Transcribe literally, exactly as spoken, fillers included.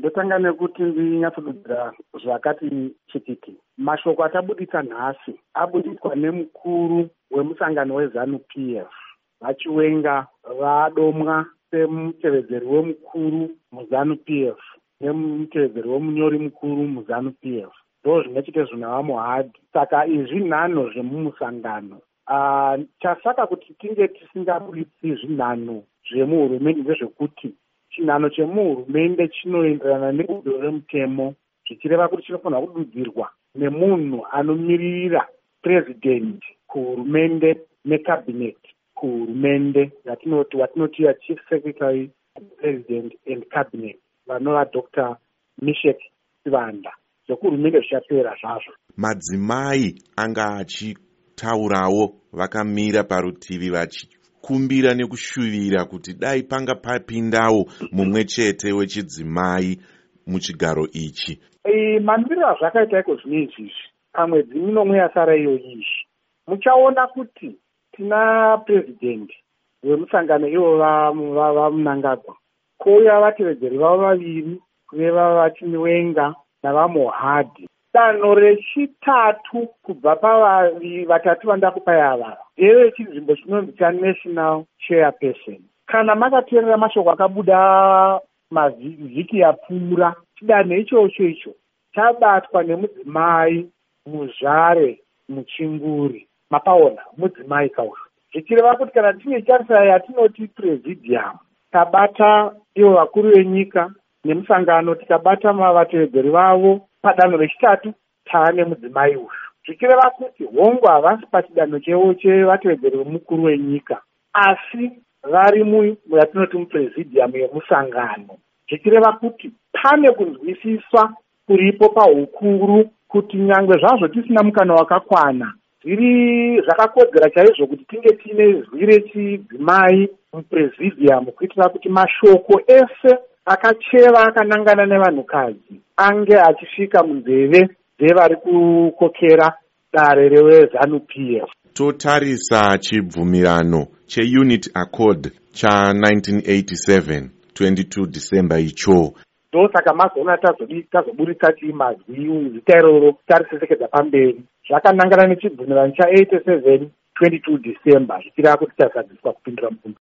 Ndotanga nekuti ndinyatsodudzira zvakati chitiki. Mashoko atabudisa nhasi abudiswa nemukuru wemusangano weZANU-P F vachiwenga vadomwa semutevedzeri wemukuru muZANU-P F nemutevedzeri wemunyori mukuru muZANU-P F. Ndo zvinochite zvinavamuhadhi. Saka izvi nhano zvemumusangano. Uh, chasaka kuti tinge tisingabudisi zvinhano zvemuhurumende ndezvekuti chinhano chemuhurumende chinoenderana nebudo remutemo, zvichireva kuti chinofanira kududzirwa nemunhu anomiririra president kuhurumende necabinet kuhurumende yatinoti watinoti ya chief secretary president and cabinet vanova Doctor Mishek Sivanda. Zvekuhurumende zvichapera zvazvo. Madzimai anga achitaurawo vakamira parutivi vachikumbira nekushuvira kuti dai panga papindawo mumwe chete wechidzimai muchigaro ichi. E, mamiriro azvakaita iko zvine izvizvi pamwedzi minomwe yasara iyo izvi muchaona kuti tina president wemusangano ivo vamunangagwa kouya vatevedzeri vavo vaviri kureva vachiniwenga navamuhadhi. Danho rechitatu kubva pavavi vatatu vandakupai ava ndeve chinzvimbo chinonzi chaNational Chairperson. Kana makateerera mashoko akabuda mavhiki yapfuura, chidanho ichocho icho chabatwa nemudzimai muzvare muchinguri. Mapaona mudzimai kauri. Zvichireva kuti kana tine chansara yatinoti presidium, tabata ivo vakuru venyika nemusangano, tikabata vatevedzeri vavo padanho rechitatu taane mudzimai uyu. Zvichireva kuti hongu havasi pachidanho chevo chevatevedzeri vemukuru wenyika, asi vari muyatinoti mupresidium yemusangano. Zvichireva kuti pane kunzwisiswa kuripo pahukuru kuti nyangwe zvazvo tisina mukana wakakwana, zviri zvakakodzera chaizvo kuti tinge tiine zwi rechidzimai mupresidium kuitira kuti mashoko ese akacheva akanangana nevanhukadzi ange achisvika munzeve dzevari kukokera dare reweZANU-P F. Totarisa chibvumirano cheUnity Accord cha nineteen eighty-seven twenty-two December icho. Ndosaka mazoona tazoburitsa chimazwi zita iroro tarisesekedza pamberi. Zvakanangana nechibvumirano cha eighty-seven twenty-two December zvichireva kuti tasadziswa kupindura mubvunzo.